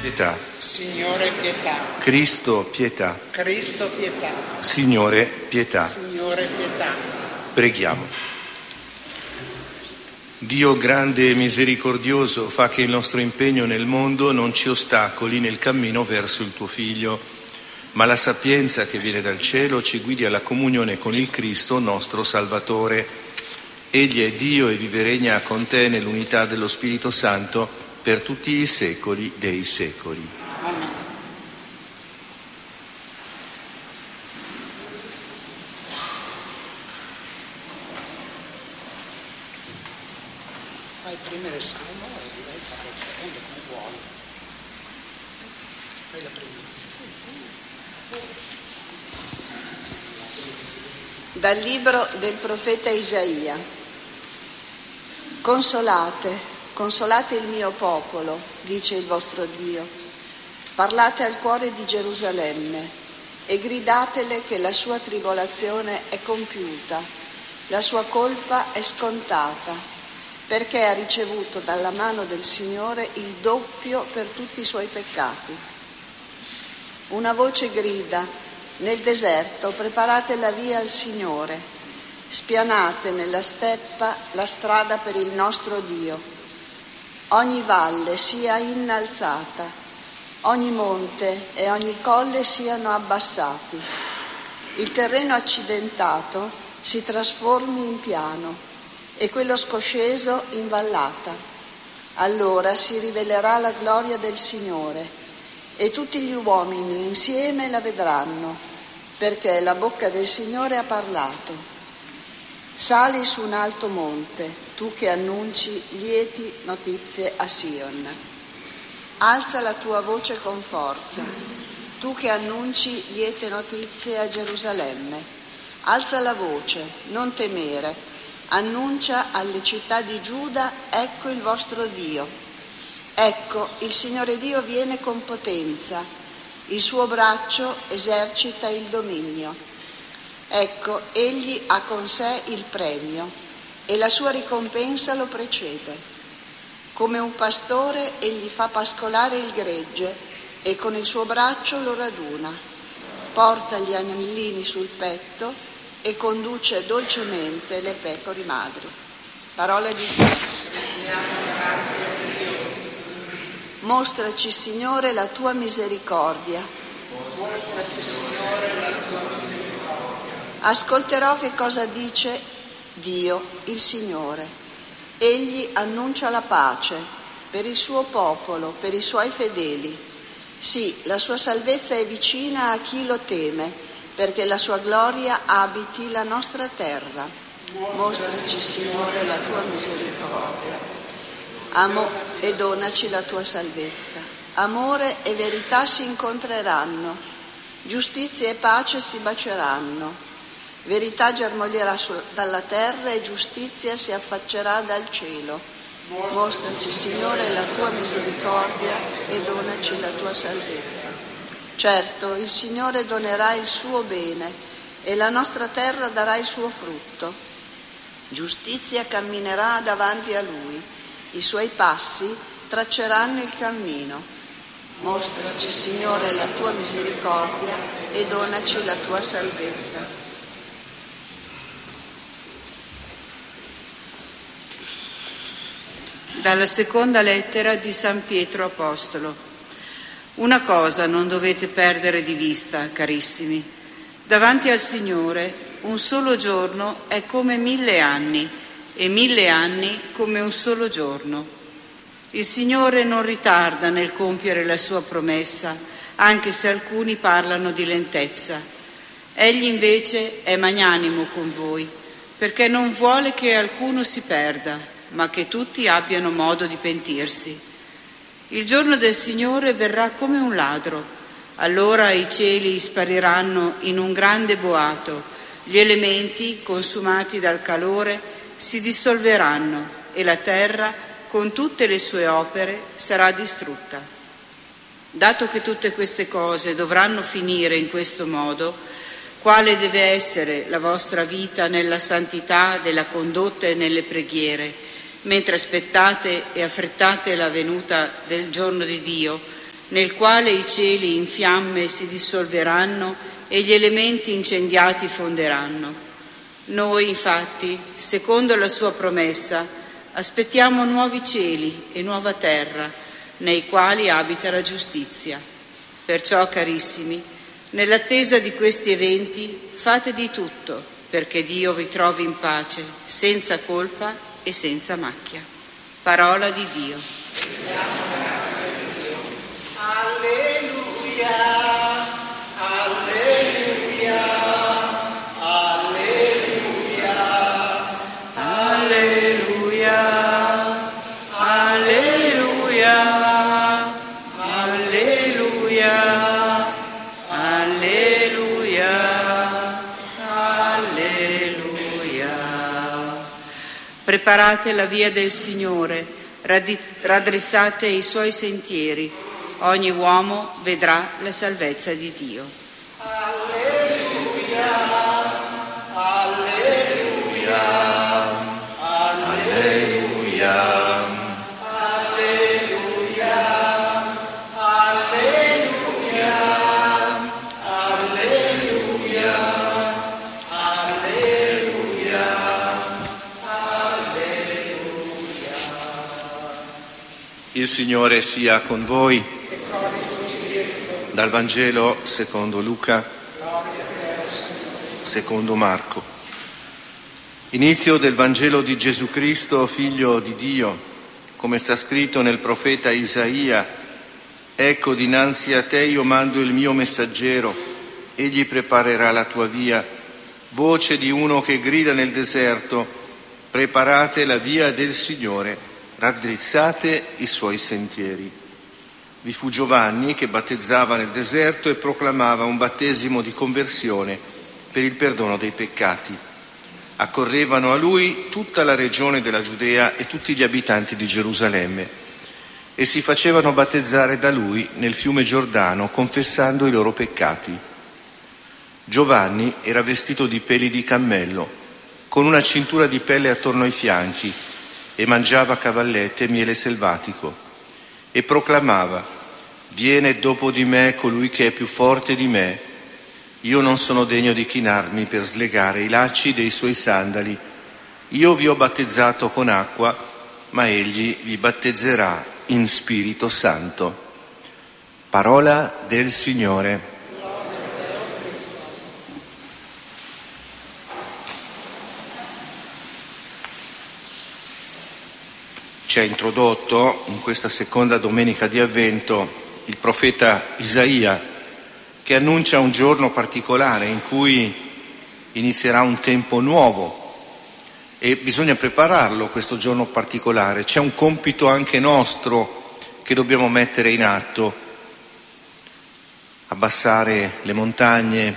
pietà. Signore, pietà. Cristo, pietà. Cristo, pietà. Signore, pietà. Signore, pietà. Preghiamo. Dio grande e misericordioso, fa che il nostro impegno nel mondo non ci ostacoli nel cammino verso il tuo Figlio, ma la sapienza che viene dal cielo ci guidi alla comunione con il Cristo, nostro Salvatore. Egli è Dio e vive e regna con te nell'unità dello Spirito Santo per tutti i secoli dei secoli. Amen. Fai prima il salmo e direi fare il secondo come vuoi. Fai la prima. Dal libro del profeta Isaia. Consolate il mio popolo, dice il vostro Dio. Parlate al cuore di Gerusalemme e gridatele che la sua tribolazione è compiuta, la sua colpa è scontata, perché ha ricevuto dalla mano del Signore il doppio per tutti i suoi peccati. Una voce grida: nel deserto preparate la via al Signore, spianate nella steppa la strada per il nostro Dio. Ogni valle sia innalzata, ogni monte e ogni colle siano abbassati. Il terreno accidentato si trasformi in piano e quello scosceso in vallata. Allora si rivelerà la gloria del Signore e tutti gli uomini insieme la vedranno, perché la bocca del Signore ha parlato. Sali su un alto monte, tu che annunci lieti notizie a Sion. Alza la tua voce con forza, tu che annunci liete notizie a Gerusalemme. Alza la voce, non temere, annuncia alle città di Giuda: ecco il vostro Dio. Ecco, il Signore Dio viene con potenza, il suo braccio esercita il dominio. Ecco, egli ha con sé il premio e la sua ricompensa lo precede. Come un pastore egli fa pascolare il gregge e con il suo braccio lo raduna. Porta gli agnellini sul petto e conduce dolcemente le pecore madri. Parola di Dio. Mostraci, Signore, la tua misericordia. Ascolterò che cosa dice Dio, il Signore. Egli annuncia la pace per il suo popolo, per i suoi fedeli. Sì, la sua salvezza è vicina a chi lo teme, perché la sua gloria abiti la nostra terra. Mostraci, Signore, la tua misericordia. E donaci la tua salvezza. Amore e verità si incontreranno, giustizia e pace si bacieranno. Verità germoglierà dalla terra e giustizia si affaccerà dal cielo. Mostraci, Signore, la tua misericordia e donaci la tua salvezza. Certo, il Signore donerà il suo bene e la nostra terra darà il suo frutto. Giustizia camminerà davanti a Lui, i suoi passi tracceranno il cammino. Mostraci, Signore, la tua misericordia e donaci la tua salvezza. Dalla seconda lettera di San Pietro Apostolo. Una cosa non dovete perdere di vista, carissimi. Davanti al Signore un solo giorno è come 1000 anni e 1000 anni come un solo giorno. Il Signore non ritarda nel compiere la sua promessa, anche se alcuni parlano di lentezza. Egli invece è magnanimo con voi, perché non vuole che alcuno si perda, ma che tutti abbiano modo di pentirsi. Il giorno del Signore verrà come un ladro. Allora i cieli spariranno in un grande boato, gli elementi, consumati dal calore, si dissolveranno e la terra, con tutte le sue opere, sarà distrutta. Dato che tutte queste cose dovranno finire in questo modo, quale deve essere la vostra vita nella santità della condotta e nelle preghiere, mentre aspettate e affrettate la venuta del giorno di Dio, nel quale i cieli in fiamme si dissolveranno e gli elementi incendiati fonderanno. Noi, infatti, secondo la sua promessa, aspettiamo nuovi cieli e nuova terra, nei quali abita la giustizia. Perciò, carissimi, nell'attesa di questi eventi, fate di tutto perché Dio vi trovi in pace, senza colpa e senza macchia. Parola di Dio. Alleluia, alleluia, alleluia, Alleluia, alleluia, alleluia, alleluia, alleluia. Preparate la via del Signore, raddrizzate i suoi sentieri, ogni uomo vedrà la salvezza di Dio. alleluia, alleluia, Alleluia. alleluia, alleluia, alleluia, alleluia, alleluia. Il Signore sia con voi. Dal Vangelo secondo Luca, secondo Marco. Inizio del Vangelo di Gesù Cristo, Figlio di Dio, come sta scritto nel profeta Isaia: ecco, dinanzi a te io mando il mio messaggero, egli preparerà la tua via. Voce di uno che grida nel deserto: preparate la via del Signore, raddrizzate i suoi sentieri. Vi fu Giovanni che battezzava nel deserto e proclamava un battesimo di conversione per il perdono dei peccati. Accorrevano a lui tutta la regione della Giudea e tutti gli abitanti di Gerusalemme e si facevano battezzare da lui nel fiume Giordano, confessando i loro peccati. Giovanni era vestito di peli di cammello, con una cintura di pelle attorno ai fianchi, e mangiava cavallette e miele selvatico, e proclamava: viene dopo di me colui che è più forte di me, io non sono degno di chinarmi per slegare i lacci dei suoi sandali. Io vi ho battezzato con acqua, ma egli vi battezzerà in Spirito Santo. Parola del Signore. Ci ha introdotto in questa seconda domenica di Avvento il profeta Isaia, che annuncia un giorno particolare in cui inizierà un tempo nuovo e bisogna prepararlo questo giorno particolare. C'è un compito anche nostro che dobbiamo mettere in atto: abbassare le montagne,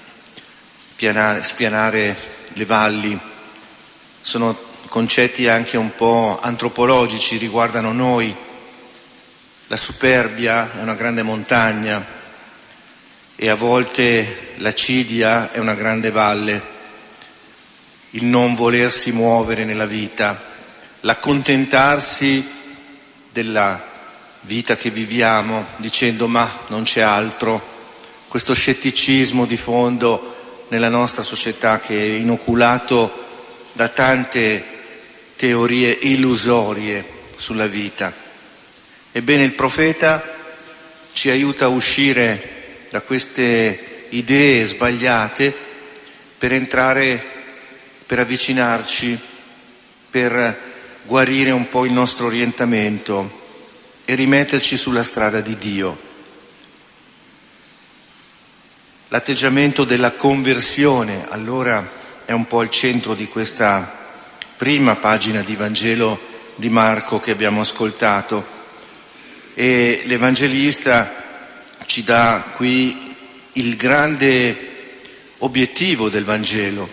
spianare le valli. Sono concetti anche un po' antropologici, riguardano noi. La superbia è una grande montagna e a volte l'acidia è una grande valle. Il non volersi muovere nella vita, l'accontentarsi della vita che viviamo dicendo ma non c'è altro, questo scetticismo di fondo nella nostra società che è inoculato da tante teorie illusorie sulla vita. Ebbene, il profeta ci aiuta a uscire da queste idee sbagliate per avvicinarci, per guarire un po' il nostro orientamento e rimetterci sulla strada di Dio. L'atteggiamento della conversione, allora, è un po' al centro di questa prima pagina di Vangelo di Marco che abbiamo ascoltato, e l'Evangelista ci dà qui il grande obiettivo del Vangelo.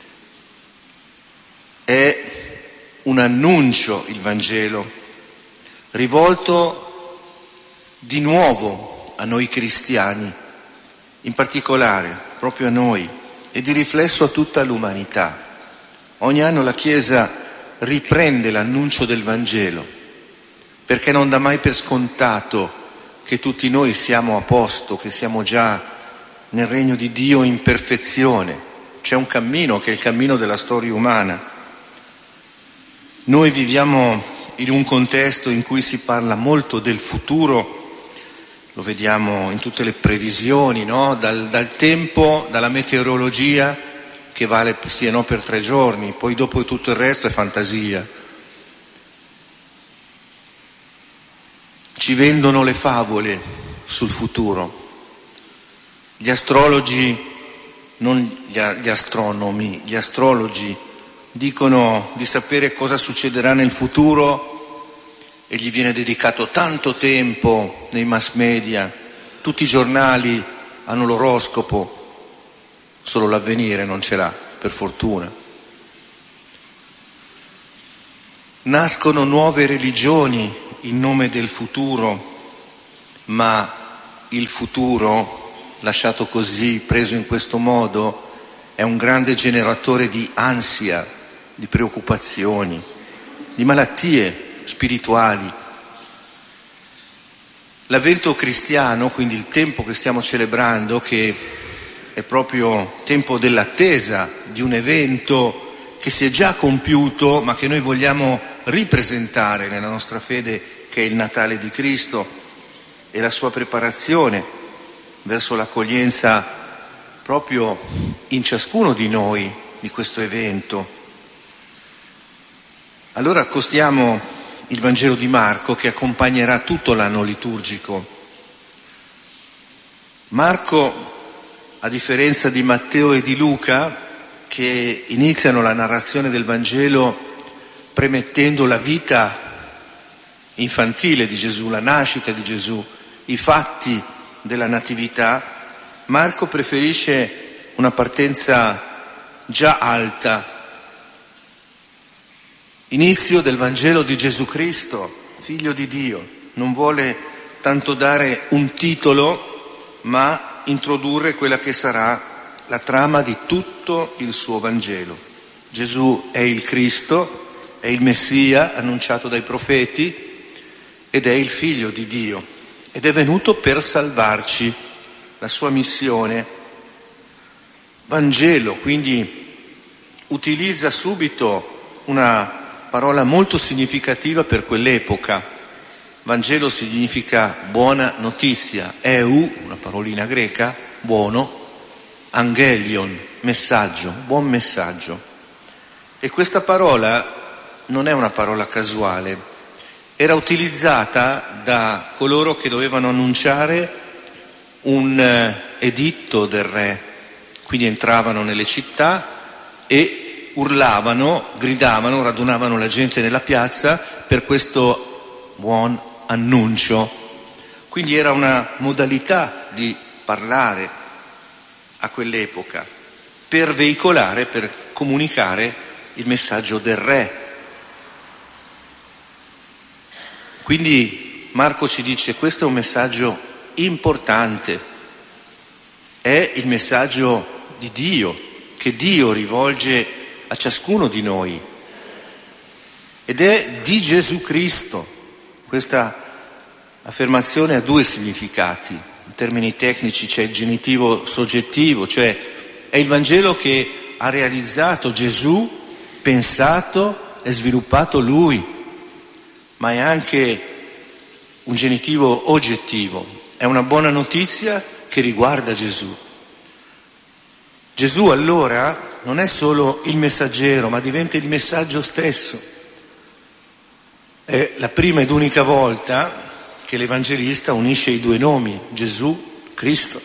È un annuncio, il Vangelo, rivolto di nuovo a noi cristiani, in particolare proprio a noi, e di riflesso a tutta l'umanità. Ogni anno la Chiesa riprende l'annuncio del Vangelo, perché non dà mai per scontato che tutti noi siamo a posto, che siamo già nel regno di Dio in perfezione. C'è un cammino che è il cammino della storia umana. Noi viviamo in un contesto in cui si parla molto del futuro, lo vediamo in tutte le previsioni, no? Dal tempo, dalla meteorologia, che vale sì e no per 3 giorni, poi dopo tutto il resto è fantasia. Ci vendono le favole sul futuro. Gli astrologi, non gli astronomi, gli astrologi dicono di sapere cosa succederà nel futuro e gli viene dedicato tanto tempo nei mass media, tutti i giornali hanno l'oroscopo, solo l'Avvenire non ce l'ha, per fortuna. Nascono nuove religioni in nome del futuro, ma il futuro, lasciato così, preso in questo modo, è un grande generatore di ansia, di preoccupazioni, di malattie spirituali. L'avvento cristiano, quindi il tempo che stiamo celebrando, che è proprio tempo dell'attesa di un evento che si è già compiuto, ma che noi vogliamo ripresentare nella nostra fede, che è il Natale di Cristo e la sua preparazione verso l'accoglienza proprio in ciascuno di noi di questo evento. Allora accostiamo il Vangelo di Marco, che accompagnerà tutto l'anno liturgico. Marco, a differenza di Matteo e di Luca, che iniziano la narrazione del Vangelo premettendo la vita infantile di Gesù, la nascita di Gesù, i fatti della natività, Marco preferisce una partenza già alta. Inizio del Vangelo di Gesù Cristo, figlio di Dio. Non vuole tanto dare un titolo, ma introdurre quella che sarà la trama di tutto il suo Vangelo. Gesù è il Cristo, è il Messia annunciato dai profeti ed è il figlio di Dio ed è venuto per salvarci. La sua missione. Vangelo, quindi utilizza subito una parola molto significativa per quell'epoca. Vangelo significa buona notizia, una parolina greca, buono, angelion, messaggio, buon messaggio. E questa parola non è una parola casuale, era utilizzata da coloro che dovevano annunciare un editto del re, quindi entravano nelle città e urlavano, gridavano, radunavano la gente nella piazza per questo buon annuncio. Quindi era una modalità di parlare a quell'epoca per veicolare, per comunicare il messaggio del re. Quindi Marco ci dice: questo è un messaggio importante, è il messaggio di Dio, che Dio rivolge a ciascuno di noi, ed è di Gesù Cristo. Questa affermazione ha 2 significati. In termini tecnici c'è il genitivo soggettivo, cioè è il Vangelo che ha realizzato Gesù, pensato e sviluppato Lui, ma è anche un genitivo oggettivo. È una buona notizia che riguarda Gesù. Gesù allora non è solo il messaggero, ma diventa il messaggio stesso. È la prima ed unica volta che l'Evangelista unisce i 2 nomi, Gesù, Cristo.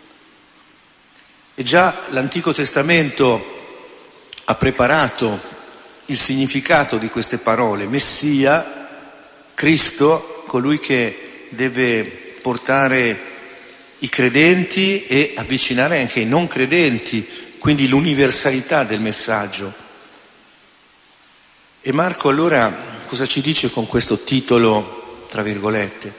E già l'Antico Testamento ha preparato il significato di queste parole: Messia, Cristo, colui che deve portare i credenti e avvicinare anche i non credenti, quindi l'universalità del messaggio. E Marco allora cosa ci dice con questo titolo, tra virgolette?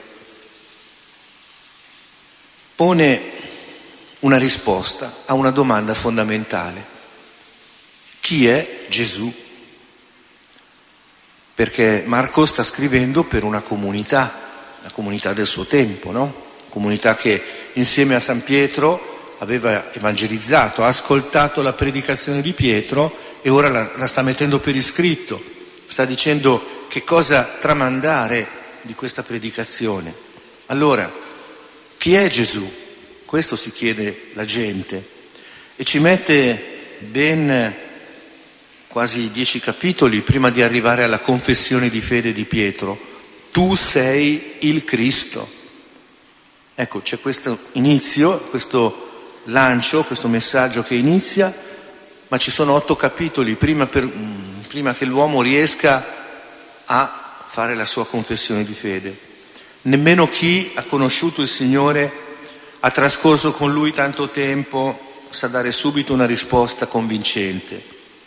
Pone una risposta a una domanda fondamentale: chi è Gesù? Perché Marco sta scrivendo per una comunità la comunità del suo tempo, no? Comunità che insieme a San Pietro aveva evangelizzato, ha ascoltato la predicazione di Pietro e ora la sta mettendo per iscritto, sta dicendo che cosa tramandare di questa predicazione. Allora, chi è Gesù? Questo si chiede la gente e ci mette ben quasi 10 capitoli prima di arrivare alla confessione di fede di Pietro. Tu sei il Cristo. Ecco, c'è questo inizio, questo lancio, questo messaggio che inizia, ma ci sono 8 capitoli prima che l'uomo riesca a fare la sua confessione di fede. Nemmeno chi ha conosciuto il Signore, ha trascorso con Lui tanto tempo, sa dare subito una risposta convincente.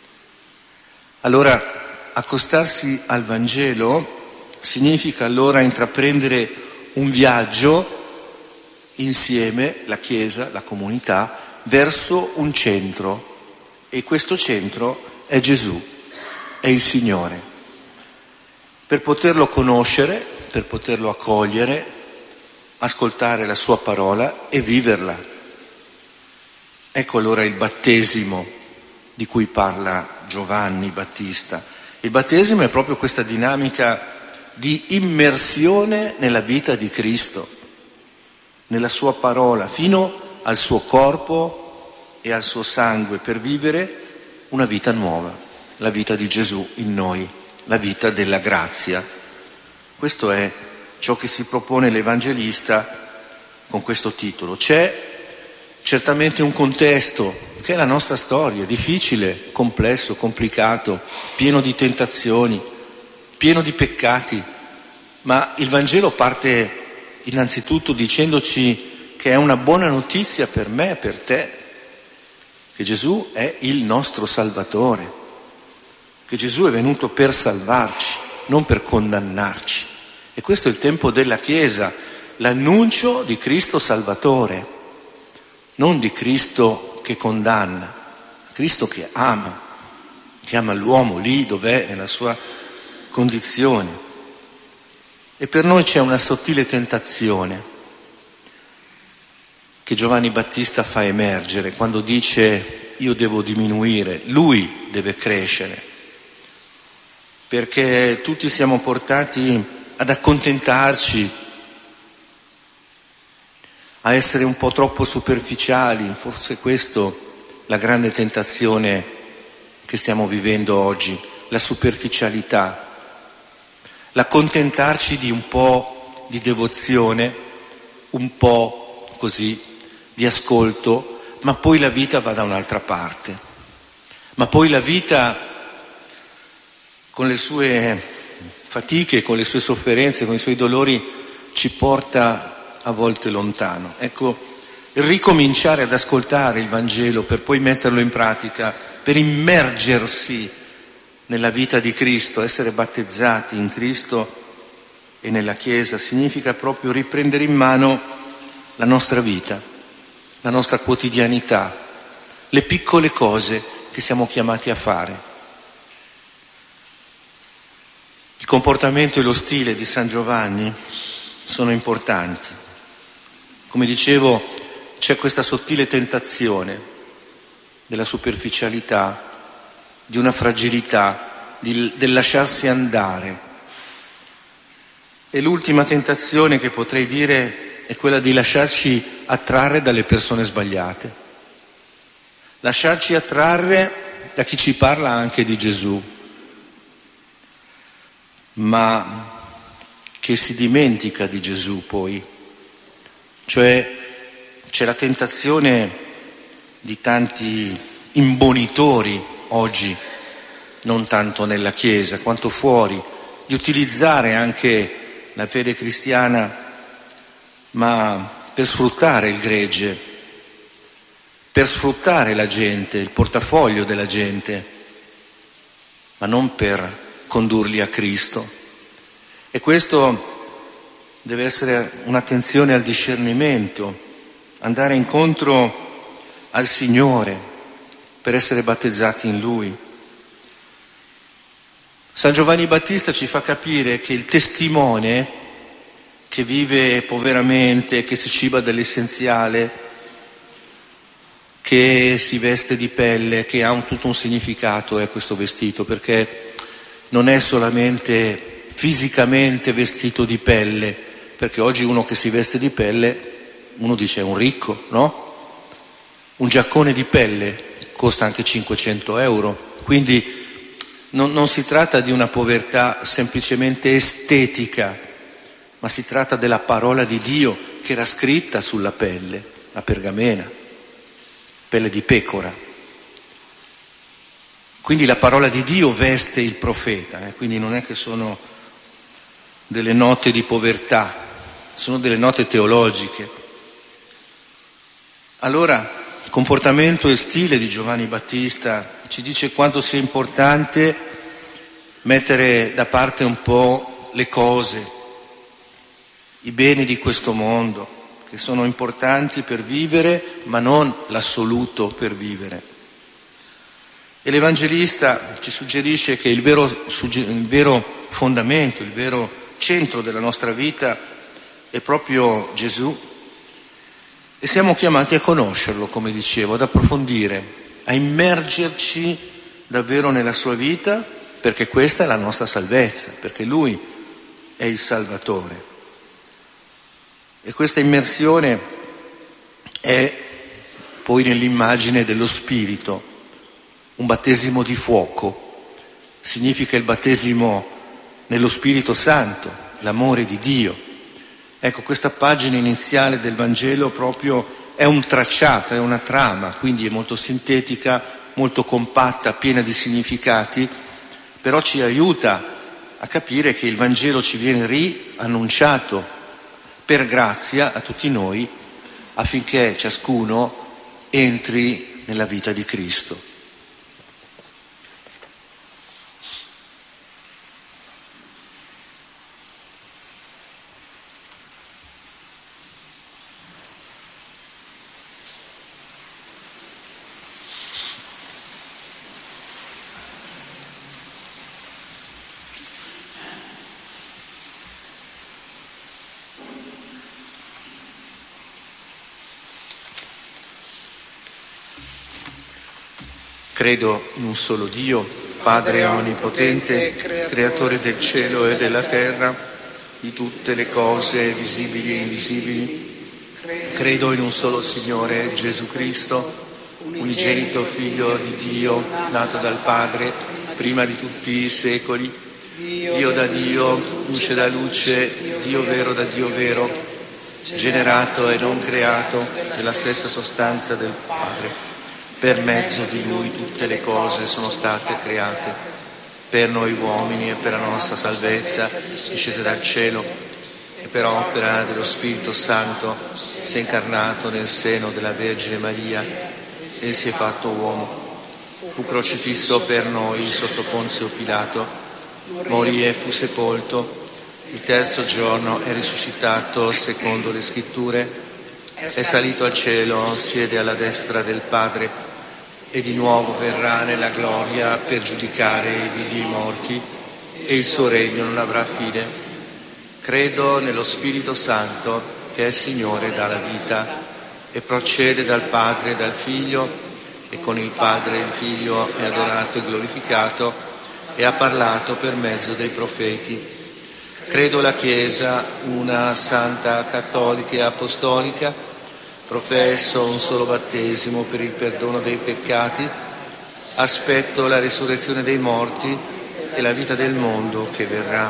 Allora, accostarsi al Vangelo significa allora intraprendere un viaggio insieme, la Chiesa, la comunità, verso un centro, e questo centro è Gesù, è il Signore. Per poterlo conoscere, per poterlo accogliere, ascoltare la sua parola e viverla. Ecco allora il battesimo di cui parla Giovanni Battista. Il battesimo è proprio questa dinamica di immersione nella vita di Cristo, nella sua parola, fino al suo corpo e al suo sangue, per vivere una vita nuova, la vita di Gesù in noi, la vita della grazia. Questo è ciò che si propone l'Evangelista con questo titolo. C'è certamente un contesto che è la nostra storia, difficile, complesso, complicato, pieno di tentazioni, pieno di peccati, ma il Vangelo parte innanzitutto dicendoci che è una buona notizia per me e per te, che Gesù è il nostro Salvatore, che Gesù è venuto per salvarci, non per condannarci. E questo è il tempo della Chiesa, l'annuncio di Cristo Salvatore, non di Cristo che condanna, Cristo che ama l'uomo lì dov'è, nella sua condizione. E per noi c'è una sottile tentazione che Giovanni Battista fa emergere quando dice: io devo diminuire, lui deve crescere, perché tutti siamo portati ad accontentarci, a essere un po' troppo superficiali. Forse questo la grande tentazione che stiamo vivendo oggi, la superficialità, l'accontentarci di un po' di devozione, un po' così di ascolto, ma poi la vita va da un'altra parte, ma poi la vita con le sue fatiche, con le sue sofferenze, con i suoi dolori ci porta a volte lontano. Ecco, il ricominciare ad ascoltare il Vangelo per poi metterlo in pratica, per immergersi nella vita di Cristo, essere battezzati in Cristo e nella Chiesa, significa proprio riprendere in mano la nostra vita, la nostra quotidianità, le piccole cose che siamo chiamati a fare. Il comportamento e lo stile di San Giovanni sono importanti. Come dicevo, c'è questa sottile tentazione della superficialità, di una fragilità, del lasciarsi andare. E l'ultima tentazione che potrei dire è quella di lasciarci attrarre dalle persone sbagliate, lasciarci attrarre da chi ci parla anche di Gesù, ma che si dimentica di Gesù poi. Cioè c'è la tentazione di tanti imbonitori oggi, non tanto nella Chiesa quanto fuori, di utilizzare anche la fede cristiana, ma per sfruttare il gregge, per sfruttare la gente, il portafoglio della gente, ma non per condurli a Cristo. E questo deve essere un'attenzione al discernimento, andare incontro al Signore per essere battezzati in Lui. San Giovanni Battista ci fa capire che il testimone che vive poveramente, che si ciba dell'essenziale, che si veste di pelle, che ha tutto un significato questo vestito, perché non è solamente fisicamente vestito di pelle, perché oggi uno che si veste di pelle, uno dice è un ricco, no? Un giaccone di pelle costa anche 500 euro, quindi non si tratta di una povertà semplicemente estetica, ma si tratta della parola di Dio che era scritta sulla pelle, la pergamena, pelle di pecora. Quindi la parola di Dio veste il profeta, quindi non è che sono delle note di povertà, sono delle note teologiche. Allora, il comportamento e stile di Giovanni Battista ci dice quanto sia importante mettere da parte un po' le cose, i beni di questo mondo, che sono importanti per vivere, ma non l'assoluto per vivere. E l'Evangelista ci suggerisce che il vero fondamento, il vero centro della nostra vita è proprio Gesù, e siamo chiamati a conoscerlo, come dicevo, ad approfondire, a immergerci davvero nella sua vita, perché questa è la nostra salvezza, perché Lui è il Salvatore. E questa immersione è poi nell'immagine dello Spirito, un battesimo di fuoco, significa il battesimo nello Spirito Santo, l'amore di Dio. Ecco, questa pagina iniziale del Vangelo proprio è un tracciato, è una trama, quindi è molto sintetica, molto compatta, piena di significati, però ci aiuta a capire che il Vangelo ci viene riannunciato per grazia a tutti noi, affinché ciascuno entri nella vita di Cristo. Credo in un solo Dio, Padre onnipotente, creatore del cielo e della terra, di tutte le cose visibili e invisibili. Credo in un solo Signore, Gesù Cristo, unigenito Figlio di Dio, nato dal Padre, prima di tutti i secoli, Dio da Dio, luce da luce, Dio vero da Dio vero, generato e non creato, nella stessa sostanza del Padre. Per mezzo di Lui tutte le cose sono state create, per noi uomini e per la nostra salvezza, discese dal cielo, e per opera dello Spirito Santo si è incarnato nel seno della Vergine Maria e si è fatto uomo. Fu crocifisso per noi sotto Ponzio Pilato, morì e fu sepolto, il terzo giorno è risuscitato secondo le Scritture, è salito al cielo, siede alla destra del Padre, e di nuovo verrà nella gloria per giudicare i vivi e i morti, e il suo regno non avrà fine. Credo nello Spirito Santo, che è Signore dalla vita, e procede dal Padre e dal Figlio, e con il Padre e il Figlio è adorato e glorificato, e ha parlato per mezzo dei profeti. Credo la Chiesa, una santa, cattolica e apostolica. Professo un solo battesimo per il perdono dei peccati, aspetto la risurrezione dei morti e la vita del mondo che verrà.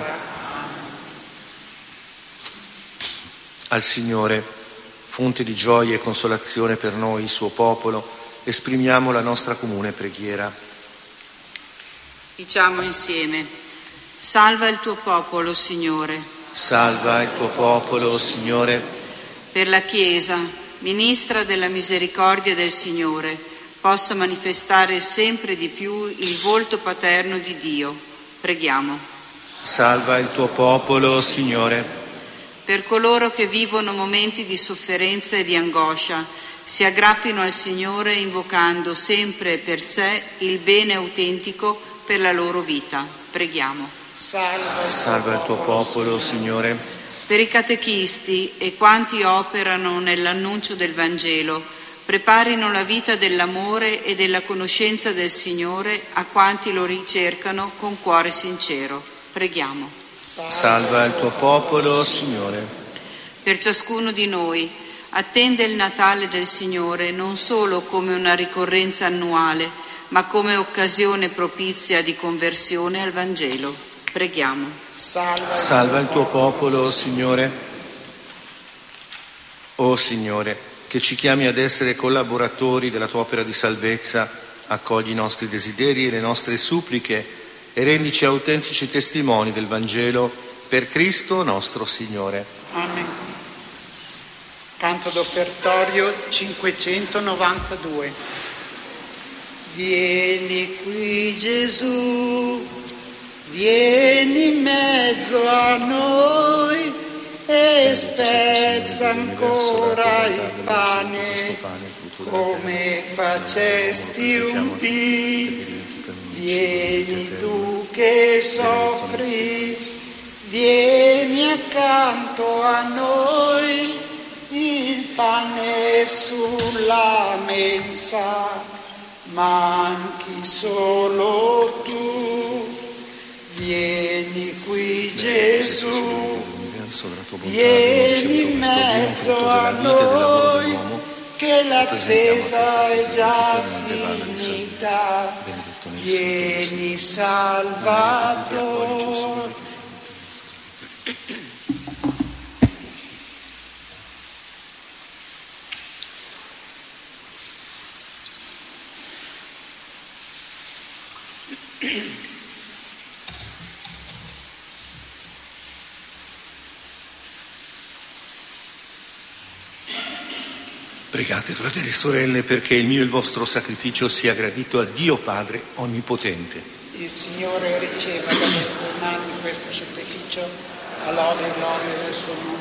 Al Signore, fonte di gioia e consolazione per noi, il suo popolo, esprimiamo la nostra comune preghiera. Diciamo insieme: salva il tuo popolo, Signore. Salva il tuo popolo, Signore. Per la Chiesa, ministra della misericordia del Signore, possa manifestare sempre di più il volto paterno di Dio. Preghiamo. Salva il tuo popolo, Signore. Per coloro che vivono momenti di sofferenza e di angoscia, si aggrappino al Signore invocando sempre per sé il bene autentico per la loro vita. Preghiamo. Salva il tuo popolo, Signore. per i catechisti e quanti operano nell'annuncio del Vangelo, preparino la vita dell'amore e della conoscenza del Signore a quanti lo ricercano con cuore sincero. Preghiamo. Salva il tuo popolo, Signore. Per ciascuno di noi, attende il Natale del Signore non solo come una ricorrenza annuale, ma come occasione propizia di conversione al Vangelo. Preghiamo. Salva il tuo popolo, Signore. O Signore, che ci chiami ad essere collaboratori della tua opera di salvezza, accogli i nostri desideri e le nostre suppliche e rendici autentici testimoni del Vangelo per Cristo nostro Signore. Amen. Canto d'offertorio 592. Vieni qui Gesù, vieni in mezzo a noi e spezza ancora il pane come facesti un dì. Vieni tu che soffri, vieni accanto a noi, il pane sulla mensa, manchi solo tu. Vieni qui Gesù, vieni in mezzo a noi, che l'attesa è già finita. Vieni Salvatore. Pregate, fratelli e sorelle, perché il mio e il vostro sacrificio sia gradito a Dio Padre Onnipotente. Il Signore riceva dalle tue mani questo sacrificio, all'ode e gloria del suo nome.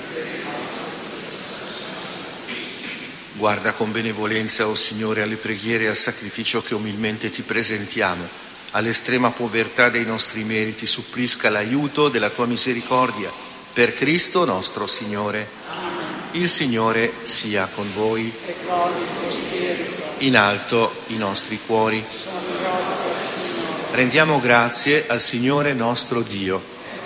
Guarda con benevolenza, o Signore, alle preghiere e al sacrificio che umilmente ti presentiamo. All'estrema povertà dei nostri meriti supplisca l'aiuto della tua misericordia. Per Cristo nostro Signore. Amen. Il Signore sia con voi. E con il tuo spirito. In alto i nostri cuori. Sono rivolti al Signore. Rendiamo grazie al Signore nostro Dio.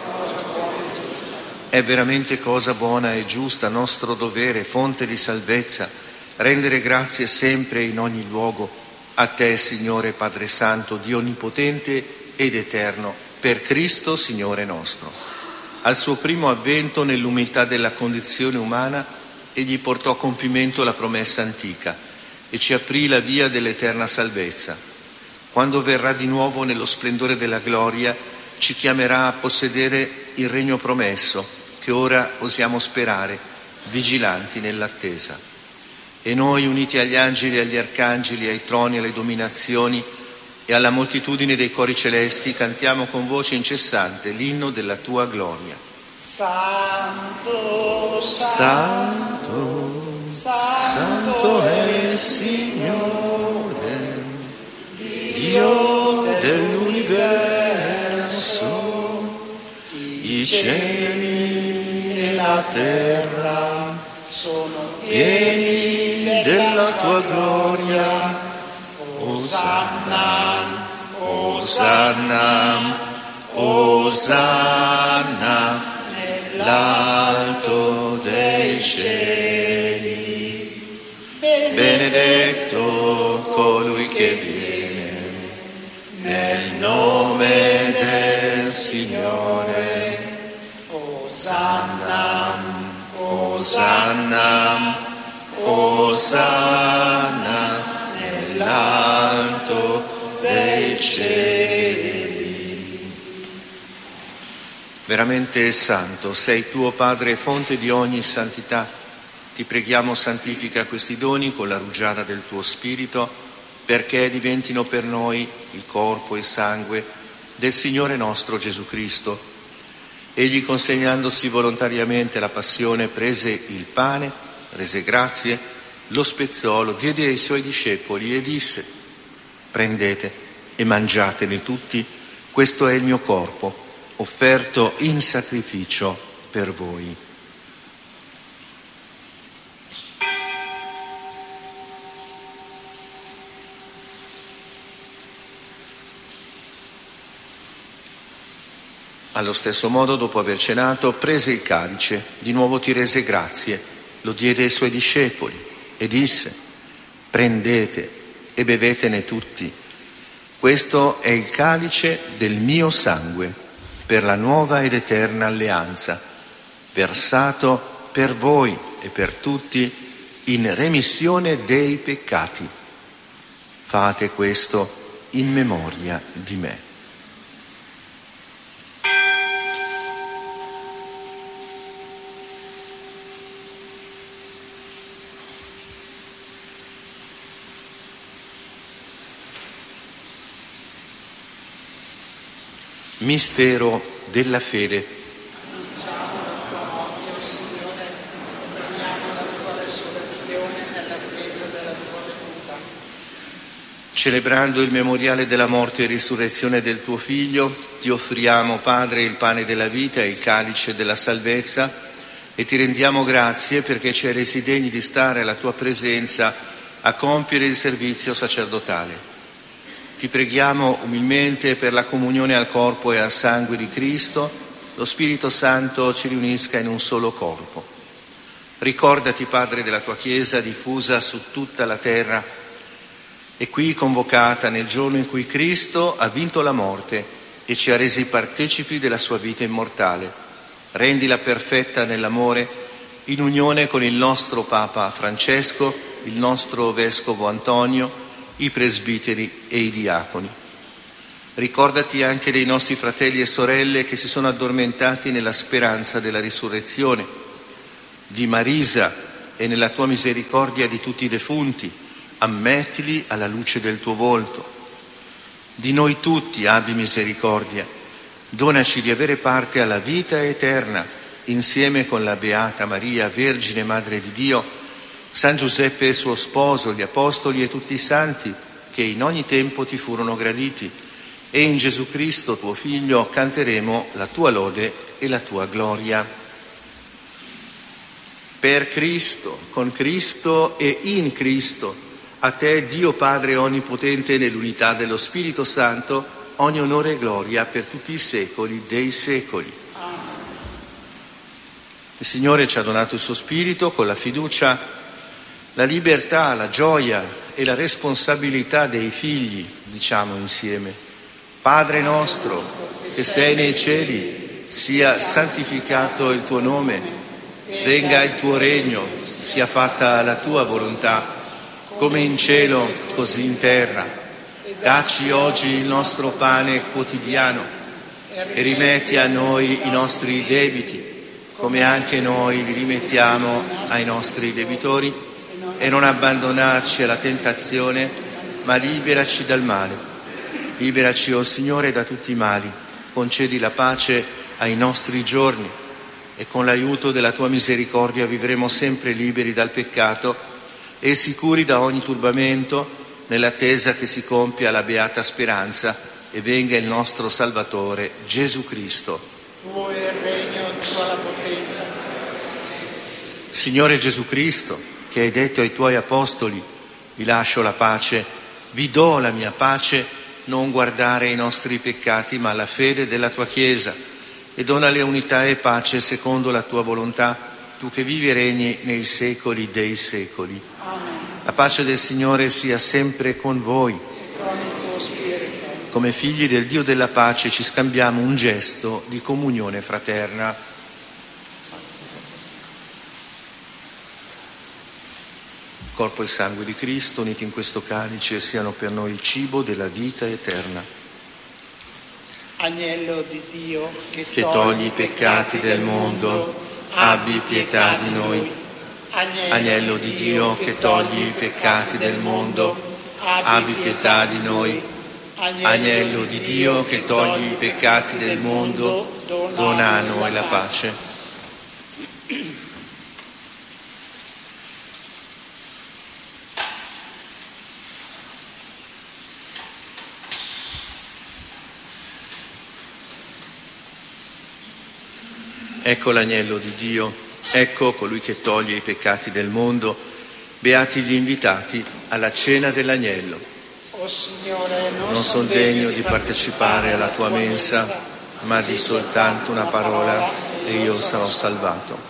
È veramente cosa buona e giusta, nostro dovere, fonte di salvezza, rendere grazie sempre e in ogni luogo a te, Signore Padre Santo, Dio Onnipotente ed Eterno, per Cristo Signore nostro. Al suo primo avvento nell'umiltà della condizione umana, egli portò a compimento la promessa antica e ci aprì la via dell'eterna salvezza. Quando verrà di nuovo nello splendore della gloria, ci chiamerà a possedere il regno promesso, che ora osiamo sperare, vigilanti nell'attesa. E noi, uniti agli angeli, agli arcangeli, ai troni, alle dominazioni e alla moltitudine dei cori celesti, cantiamo con voce incessante l'inno della tua gloria. Santo, Santo, Santo è il Signore, Dio dell'universo, i cieli e la terra sono pieni della tua gloria. Osanna, Osanna, Osanna nell'alto dei cieli. Benedetto colui che viene nel nome del Signore. Osanna, Osanna, Osanna nell'alto dei cieli. Veramente santo sei tuo Padre, fonte di ogni santità. Ti preghiamo, santifica questi doni con la rugiada del tuo Spirito, perché diventino per noi il corpo e il sangue del Signore nostro Gesù Cristo. Egli, consegnandosi volontariamente alla passione, prese il pane, rese grazie, lo spezzò, lo diede ai suoi discepoli e disse: prendete e mangiatene tutti, questo è il mio corpo, offerto in sacrificio per voi. Allo stesso modo, dopo aver cenato, prese il calice, di nuovo ti rese grazie, lo diede ai suoi discepoli e disse: prendete e bevetene tutti. Questo è il calice del mio sangue, per la nuova ed eterna alleanza, versato per voi e per tutti in remissione dei peccati. Fate questo in memoria di me. Mistero della fede. Annunciamo la tua morte, Signore, proclamiamo la tua resurrezione nell'attesa della tua venuta. Celebrando il memoriale della morte e risurrezione del tuo Figlio, ti offriamo, Padre, il pane della vita e il calice della salvezza e ti rendiamo grazie perché ci hai resi degni di stare alla tua presenza a compiere il servizio sacerdotale. Ti preghiamo umilmente per la comunione al corpo e al sangue di Cristo, lo Spirito Santo ci riunisca in un solo corpo. Ricordati, Padre, della tua Chiesa diffusa su tutta la terra e qui convocata nel giorno in cui Cristo ha vinto la morte e ci ha resi partecipi della sua vita immortale. Rendila perfetta nell'amore, in unione con il nostro Papa Francesco, il nostro Vescovo Antonio, i presbiteri e i diaconi. Ricordati anche dei nostri fratelli e sorelle che si sono addormentati nella speranza della risurrezione, di Marisa e nella tua misericordia di tutti i defunti, ammettili alla luce del tuo volto. Di noi tutti abbi misericordia, donaci di avere parte alla vita eterna, insieme con la Beata Maria, Vergine Madre di Dio, San Giuseppe e suo sposo, gli Apostoli e tutti i santi che in ogni tempo ti furono graditi, e in Gesù Cristo, tuo Figlio, canteremo la tua lode e la tua gloria. Per Cristo, con Cristo e in Cristo, a te, Dio Padre Onnipotente, nell'unità dello Spirito Santo, ogni onore e gloria per tutti i secoli dei secoli. Il Signore ci ha donato il suo Spirito con la fiducia, la libertà, la gioia e la responsabilità dei figli. Diciamo insieme: Padre nostro che sei nei cieli, sia santificato il tuo nome, venga il tuo regno, sia fatta la tua volontà, come in cielo così in terra. Dacci oggi il nostro pane quotidiano e rimetti a noi i nostri debiti, come anche noi li rimettiamo ai nostri debitori, e non abbandonarci alla tentazione, ma liberaci dal male. Liberaci, o Signore, da tutti i mali, concedi la pace ai nostri giorni e con l'aiuto della tua misericordia vivremo sempre liberi dal peccato e sicuri da ogni turbamento, nell'attesa che si compia la beata speranza e venga il nostro Salvatore, Gesù Cristo. Tuo è il regno, tua la potenza. Signore Gesù Cristo, che hai detto ai tuoi apostoli: vi lascio la pace, vi do la mia pace, non guardare ai nostri peccati ma alla fede della tua Chiesa, e donale unità e pace secondo la tua volontà, tu che vivi e regni nei secoli dei secoli. Amen. La pace del Signore sia sempre con voi. E con il tuo spirito. Come figli del Dio della pace ci scambiamo un gesto di comunione fraterna. Il corpo e il sangue di Cristo, uniti in questo calice, siano per noi il cibo della vita eterna. Agnello di Dio che togli i peccati del mondo, abbi pietà di noi. Agnello di Dio che togli i peccati del mondo, abbi pietà di noi. Agnello di Dio che togli i peccati del mondo, dona a noi la pace. Ecco l'agnello di Dio, ecco colui che toglie i peccati del mondo. Beati gli invitati alla cena dell'agnello. O Signore, Non son degno di partecipare alla tua mensa, ma di soltanto una parola e io sarò salvato.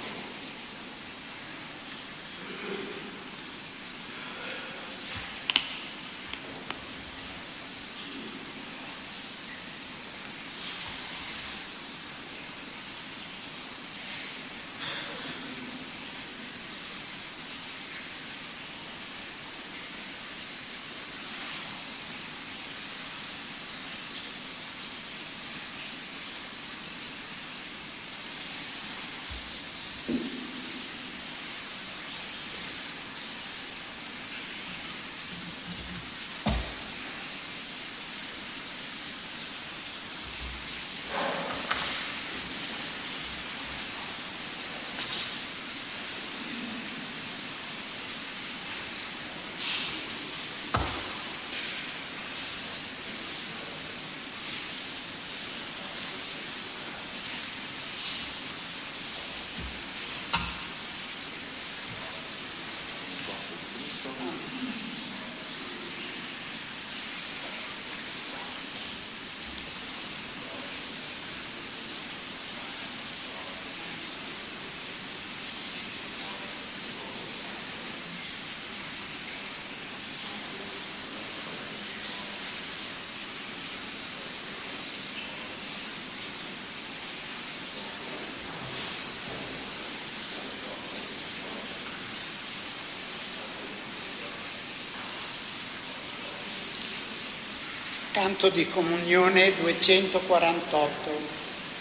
Canto di comunione 248.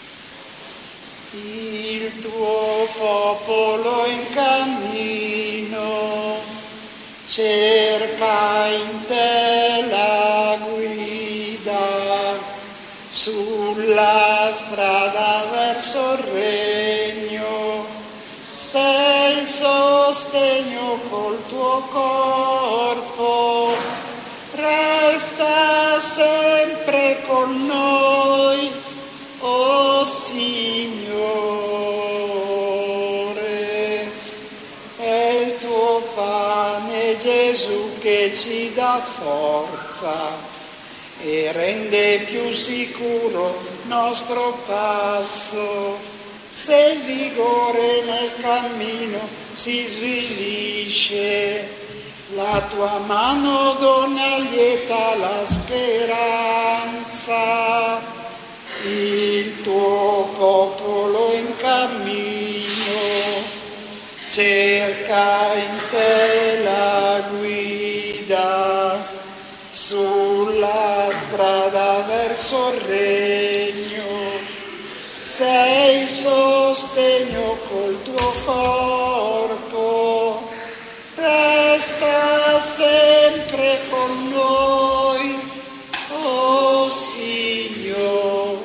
Il tuo popolo in cammino cerca in te la guida sulla strada verso il regno. Sei sostegno col tuo corpo, resta sempre con noi, o Signore. È il tuo pane, Gesù, che ci dà forza e rende più sicuro nostro passo. Se il vigore nel cammino si svilisce, la tua mano dona lieta la speranza. Il tuo popolo in cammino cerca in te la guida sulla strada verso il regno. Sei sostegno col tuo corpo, resta sempre con noi, o Signore.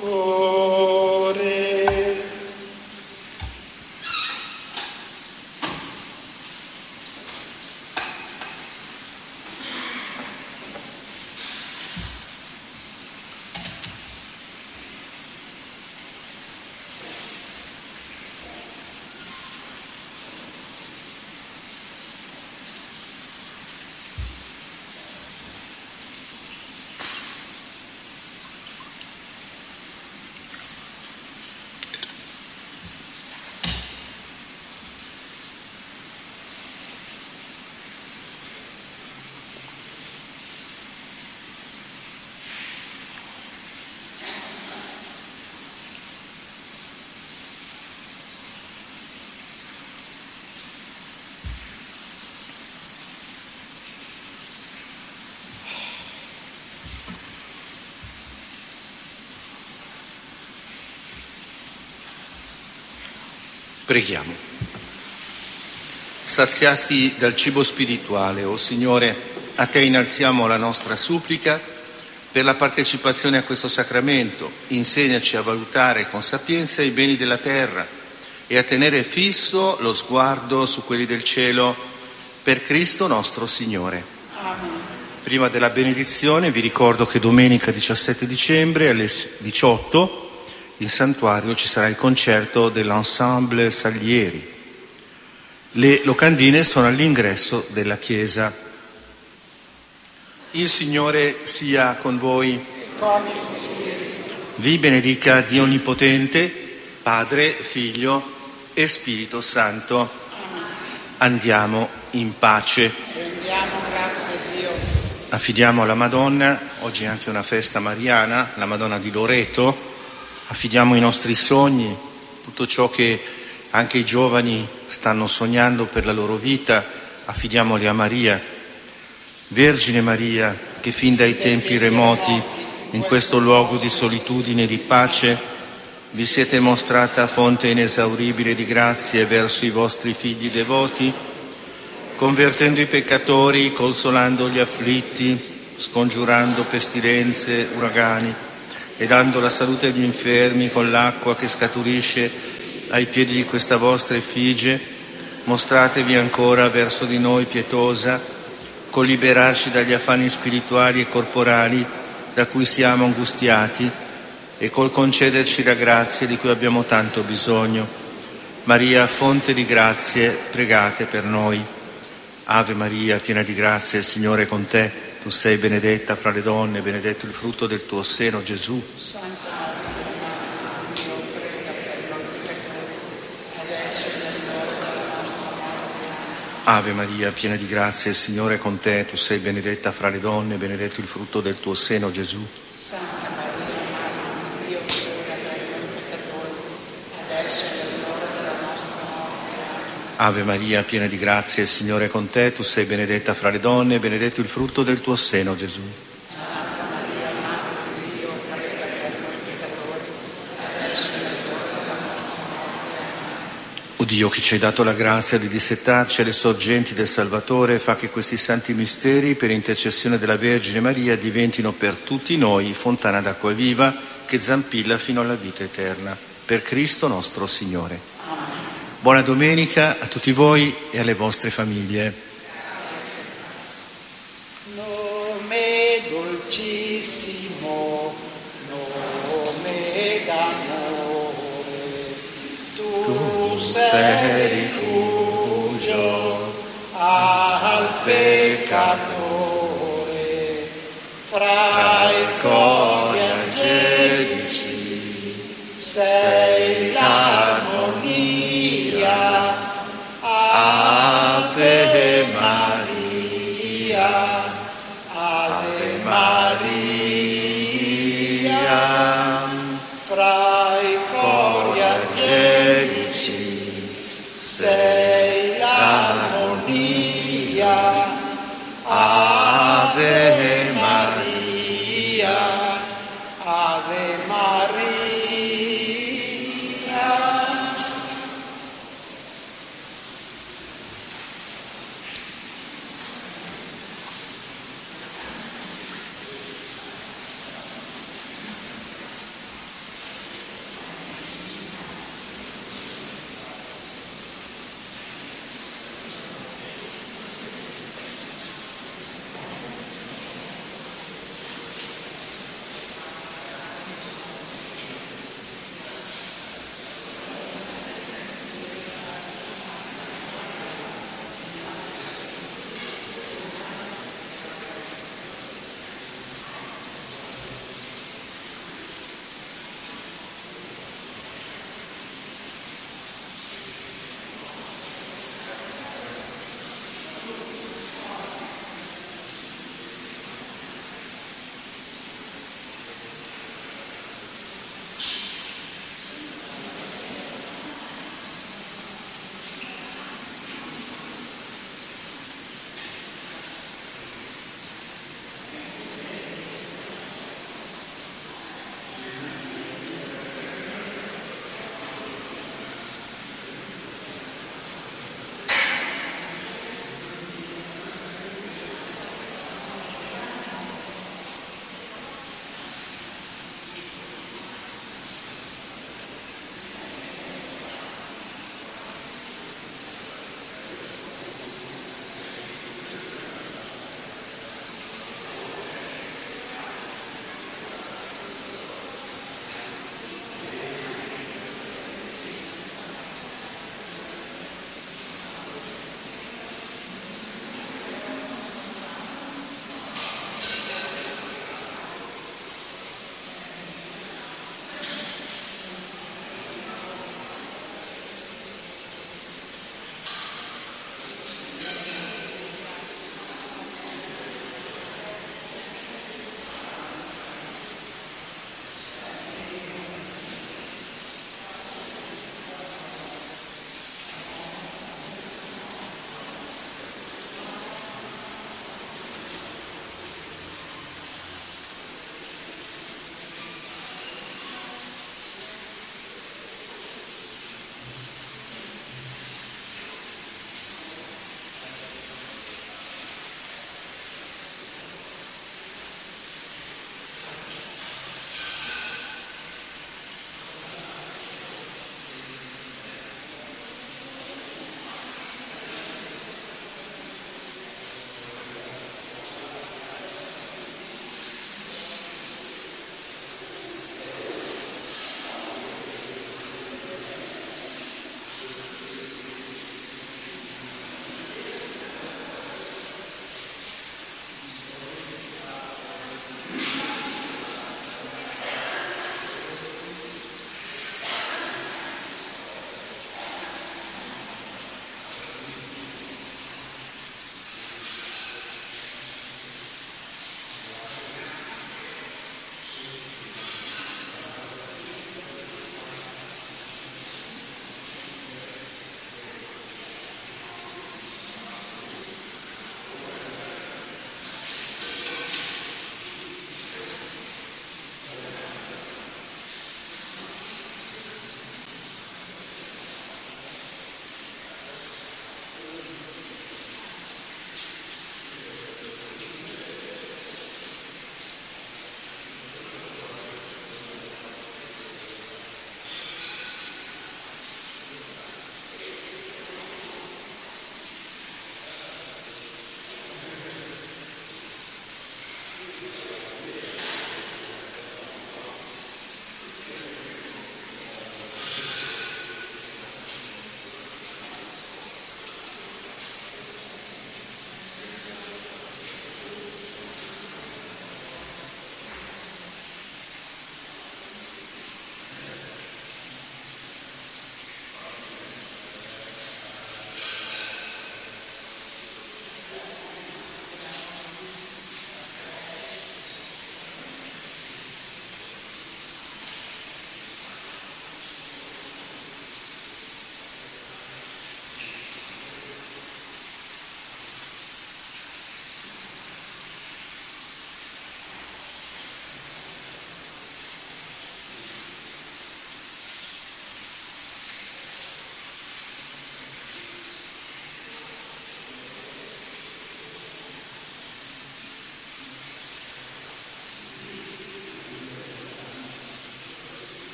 Preghiamo. Saziati dal cibo spirituale, o Signore, a Te innalziamo la nostra supplica per la partecipazione a questo sacramento. Insegnaci a valutare con sapienza i beni della terra e a tenere fisso lo sguardo su quelli del cielo, per Cristo nostro Signore. Amen. Prima della benedizione vi ricordo che domenica 17 dicembre alle 18 in santuario ci sarà il concerto dell'ensemble Salieri. Le locandine sono all'ingresso della chiesa. Il Signore sia con voi. Vi benedica Dio Onnipotente, Padre, Figlio e Spirito Santo. Andiamo in pace. Rendiamo grazie a Dio. Affidiamo alla Madonna, oggi è anche una festa mariana, la Madonna di Loreto, affidiamo i nostri sogni, tutto ciò che anche i giovani stanno sognando per la loro vita, affidiamoli a Maria. Vergine Maria, che fin dai tempi remoti, in questo luogo di solitudine e di pace, vi siete mostrata fonte inesauribile di grazie verso i vostri figli devoti, convertendo i peccatori, consolando gli afflitti, scongiurando pestilenze, uragani e dando la salute agli infermi con l'acqua che scaturisce ai piedi di questa vostra effigie, mostratevi ancora verso di noi pietosa, col liberarci dagli affanni spirituali e corporali da cui siamo angustiati e col concederci la grazia di cui abbiamo tanto bisogno. Maria, fonte di grazie, pregate per noi. Ave Maria, piena di grazia, il Signore è con te. Tu sei benedetta fra le donne, benedetto il frutto del tuo seno, Gesù. Santa Maria, Madre di Dio, prega per noi peccatori, adesso è l'ora della nostra morte. Ave Maria, piena di grazia, il Signore è con te. Tu sei benedetta fra le donne, benedetto il frutto del tuo seno, Gesù. Santa Maria, Madre di Dio, prega per noi peccatori, adesso è l'ora della nostra morte. Ave Maria, piena di grazia, il Signore è con te. Tu sei benedetta fra le donne, benedetto il frutto del tuo seno, Gesù. Santa Maria, Madre di Dio, prega per noi peccatori, adesso è l'ora della nostra morte. O Dio, che ci hai dato la grazia di dissettarci alle sorgenti del Salvatore, fa che questi santi misteri, per intercessione della Vergine Maria, diventino per tutti noi fontana d'acqua viva che zampilla fino alla vita eterna. Per Cristo nostro Signore. Buona domenica a tutti voi e alle vostre famiglie. Nome dolcissimo, nome d'amore, tu sei rifugio al peccatore, fra